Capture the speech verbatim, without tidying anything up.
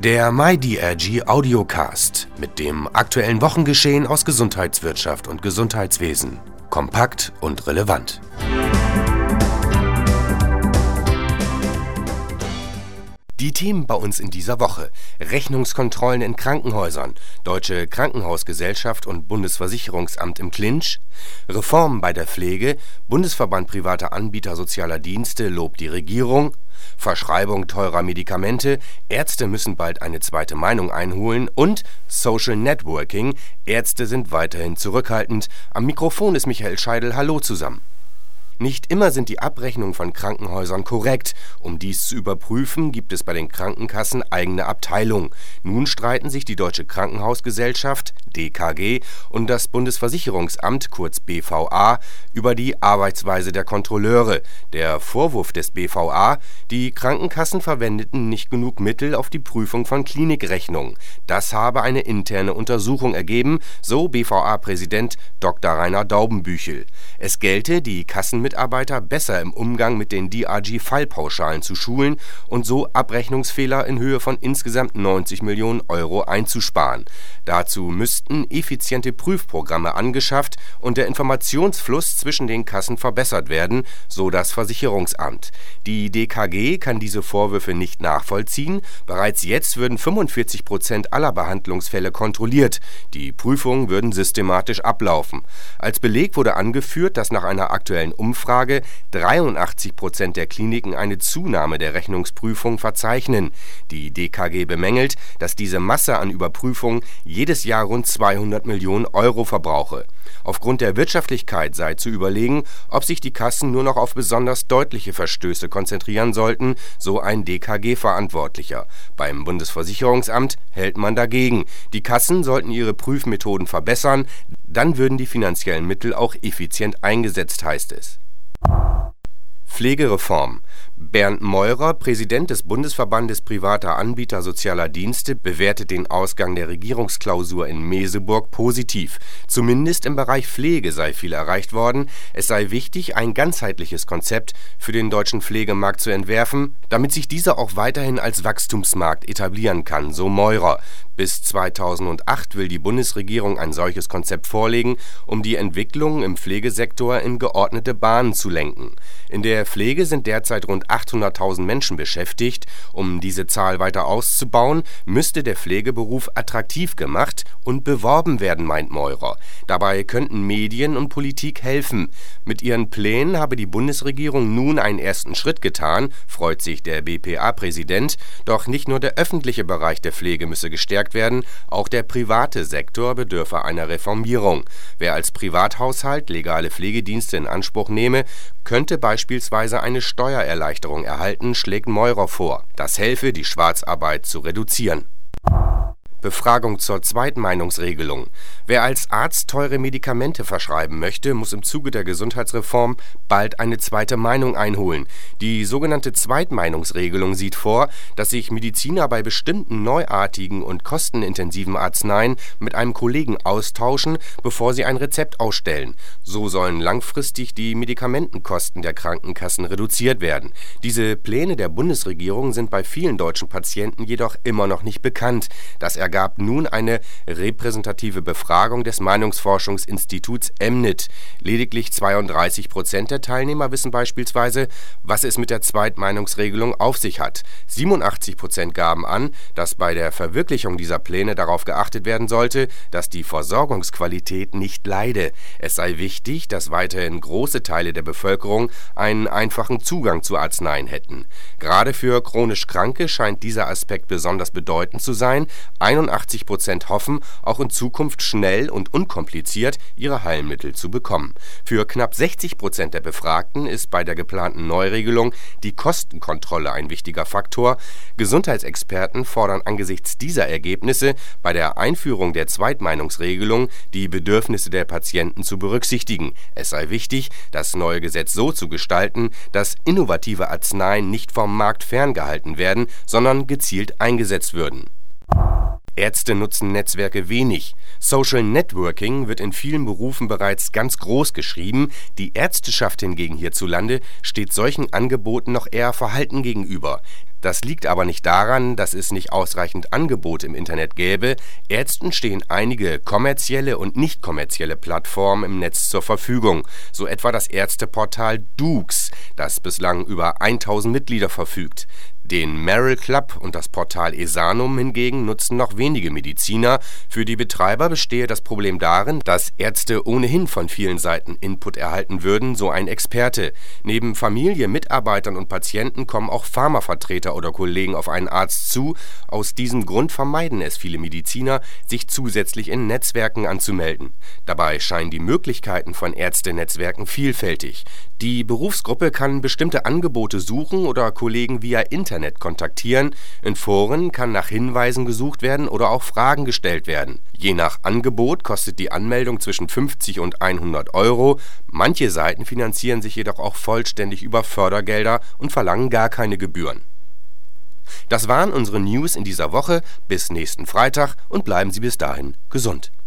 Der MyDRG Audiocast mit dem aktuellen Wochengeschehen aus Gesundheitswirtschaft und Gesundheitswesen. Kompakt und relevant. Die Themen bei uns in dieser Woche: Rechnungskontrollen in Krankenhäusern, Deutsche Krankenhausgesellschaft und Bundesversicherungsamt im Clinch, Reformen bei der Pflege, Bundesverband privater Anbieter sozialer Dienste lobt die Regierung, Verschreibung teurer Medikamente, Ärzte müssen bald eine zweite Meinung einholen und Social Networking, Ärzte sind weiterhin zurückhaltend. Am Mikrofon ist Michael Scheidel, hallo zusammen. Nicht immer sind die Abrechnungen von Krankenhäusern korrekt. Um dies zu überprüfen, gibt es bei den Krankenkassen eigene Abteilungen. Nun streiten sich die Deutsche Krankenhausgesellschaft, D K G, und das Bundesversicherungsamt, kurz B V A, über die Arbeitsweise der Kontrolleure. Der Vorwurf des B V A: die Krankenkassen verwendeten nicht genug Mittel auf die Prüfung von Klinikrechnungen. Das habe eine interne Untersuchung ergeben, so B V A-Präsident Doktor Rainer Daubenbüchel. Es gelte, die Kassen Mitarbeiter besser im Umgang mit den D R G-Fallpauschalen zu schulen und so Abrechnungsfehler in Höhe von insgesamt neunzig Millionen Euro einzusparen. Dazu müssten effiziente Prüfprogramme angeschafft und der Informationsfluss zwischen den Kassen verbessert werden, so das Versicherungsamt. Die D K G kann diese Vorwürfe nicht nachvollziehen. Bereits jetzt würden fünfundvierzig Prozent aller Behandlungsfälle kontrolliert. Die Prüfungen würden systematisch ablaufen. Als Beleg wurde angeführt, dass nach einer aktuellen Umfrage Umfrage dreiundachtzig Prozent der Kliniken eine Zunahme der Rechnungsprüfung verzeichnen. Die D K G bemängelt, dass diese Masse an Überprüfungen jedes Jahr rund zweihundert Millionen Euro verbrauche. Aufgrund der Wirtschaftlichkeit sei zu überlegen, ob sich die Kassen nur noch auf besonders deutliche Verstöße konzentrieren sollten, so ein D K G-Verantwortlicher. Beim Bundesversicherungsamt hält man dagegen. Die Kassen sollten ihre Prüfmethoden verbessern, dann würden die finanziellen Mittel auch effizient eingesetzt, heißt es. Pflegereform. Bernd Meurer, Präsident des Bundesverbandes privater Anbieter sozialer Dienste, bewertet den Ausgang der Regierungsklausur in Meseburg positiv. Zumindest im Bereich Pflege sei viel erreicht worden. Es sei wichtig, ein ganzheitliches Konzept für den deutschen Pflegemarkt zu entwerfen, damit sich dieser auch weiterhin als Wachstumsmarkt etablieren kann, so Meurer. Bis zweitausendacht will die Bundesregierung ein solches Konzept vorlegen, um die Entwicklung im Pflegesektor in geordnete Bahnen zu lenken. In der Pflege sind derzeit rund achthunderttausend Menschen beschäftigt. Um diese Zahl weiter auszubauen, müsste der Pflegeberuf attraktiv gemacht und beworben werden, meint Meurer. Dabei könnten Medien und Politik helfen. Mit ihren Plänen habe die Bundesregierung nun einen ersten Schritt getan, freut sich der B P A-Präsident. Doch nicht nur der öffentliche Bereich der Pflege müsse gestärkt werden, auch der private Sektor bedürfe einer Reformierung. Wer als Privathaushalt legale Pflegedienste in Anspruch nehme, könnte beispielsweise eine Steuererleichterung erhalten, schlägt Meurer vor. Das helfe, die Schwarzarbeit zu reduzieren. Befragung zur Zweitmeinungsregelung. Wer als Arzt teure Medikamente verschreiben möchte, muss im Zuge der Gesundheitsreform bald eine zweite Meinung einholen. Die sogenannte Zweitmeinungsregelung sieht vor, dass sich Mediziner bei bestimmten neuartigen und kostenintensiven Arzneien mit einem Kollegen austauschen, bevor sie ein Rezept ausstellen. So sollen langfristig die Medikamentenkosten der Krankenkassen reduziert werden. Diese Pläne der Bundesregierung sind bei vielen deutschen Patienten jedoch immer noch nicht bekannt. Das ergab nun eine repräsentative Befragung des Meinungsforschungsinstituts Emnit. Lediglich zweiunddreißig Prozent der Teilnehmer wissen beispielsweise, was es mit der Zweitmeinungsregelung auf sich hat. siebenundachtzig Prozent gaben an, dass bei der Verwirklichung dieser Pläne darauf geachtet werden sollte, dass die Versorgungsqualität nicht leide. Es sei wichtig, dass weiterhin große Teile der Bevölkerung einen einfachen Zugang zu Arzneien hätten. Gerade für chronisch Kranke scheint dieser Aspekt besonders bedeutend zu sein. einundachtzig Prozent hoffen, auch in Zukunft schnell und unkompliziert ihre Heilmittel zu bekommen. Für knapp sechzig Prozent der Befragten ist bei der geplanten Neuregelung die Kostenkontrolle ein wichtiger Faktor. Gesundheitsexperten fordern angesichts dieser Ergebnisse bei der Einführung der Zweitmeinungsregelung die Bedürfnisse der Patienten zu berücksichtigen. Es sei wichtig, das neue Gesetz so zu gestalten, dass innovative Arzneien nicht vom Markt ferngehalten werden, sondern gezielt eingesetzt würden. Ärzte nutzen Netzwerke wenig. Social Networking wird in vielen Berufen bereits ganz groß geschrieben. Die Ärzteschaft hingegen hierzulande steht solchen Angeboten noch eher verhalten gegenüber. Das liegt aber nicht daran, dass es nicht ausreichend Angebot im Internet gäbe. Ärzten stehen einige kommerzielle und nicht kommerzielle Plattformen im Netz zur Verfügung, so etwa das Ärzteportal Dux, das bislang über tausend Mitglieder verfügt. Den Merrill Club und das Portal Esanum hingegen nutzen noch wenige Mediziner. Für die Betreiber bestehe das Problem darin, dass Ärzte ohnehin von vielen Seiten Input erhalten würden, so ein Experte. Neben Familie, Mitarbeitern und Patienten kommen auch Pharmavertreter oder Kollegen auf einen Arzt zu. Aus diesem Grund vermeiden es viele Mediziner, sich zusätzlich in Netzwerken anzumelden. Dabei scheinen die Möglichkeiten von Ärztenetzwerken vielfältig. Die Berufsgruppe kann bestimmte Angebote suchen oder Kollegen via Internet kontaktieren. In Foren kann nach Hinweisen gesucht werden oder auch Fragen gestellt werden. Je nach Angebot kostet die Anmeldung zwischen fünfzig und hundert Euro. Manche Seiten finanzieren sich jedoch auch vollständig über Fördergelder und verlangen gar keine Gebühren. Das waren unsere News in dieser Woche. Bis nächsten Freitag und bleiben Sie bis dahin gesund.